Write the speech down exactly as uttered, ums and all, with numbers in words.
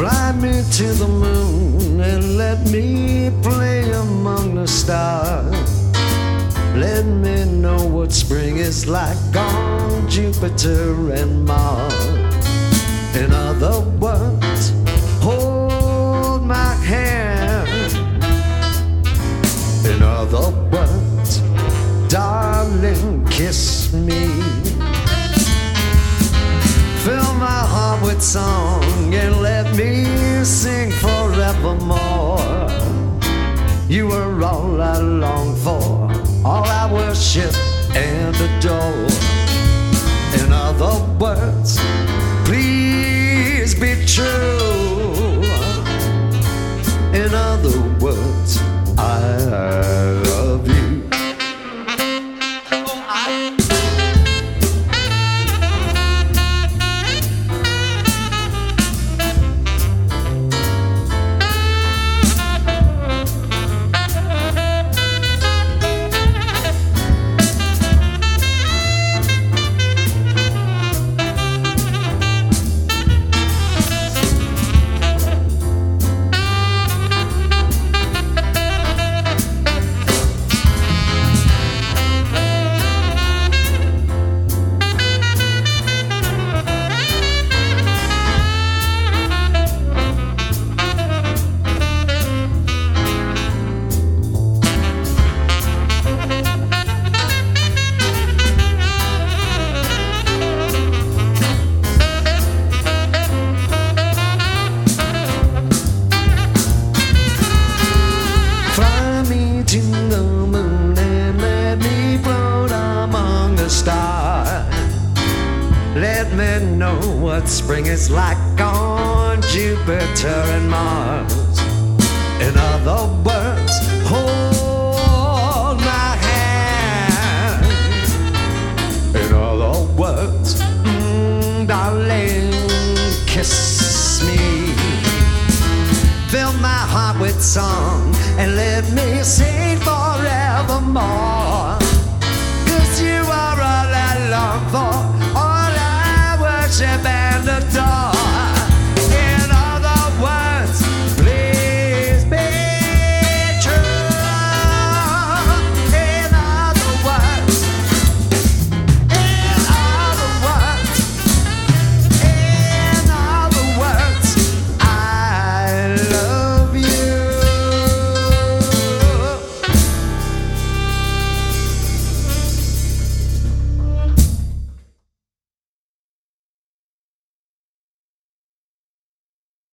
Fly me to the moon and let me play among the stars. Let me know what spring is like on Jupiter and Mars. In other words, hold my hand. In other words, darling, kiss me. Fill my heart with song and let me sing forevermore. You are all I long for, all I worship and adore. In other words, please be true. In other words, I love you. To the moon and let me float among the stars. Let me know what spring is like on Jupiter and Mars. In other words, hold my hand. In other words, mm, darling, kiss me. Fill my heart with song and let me sing forevermore. 'Cause you are all I long for, all I worship.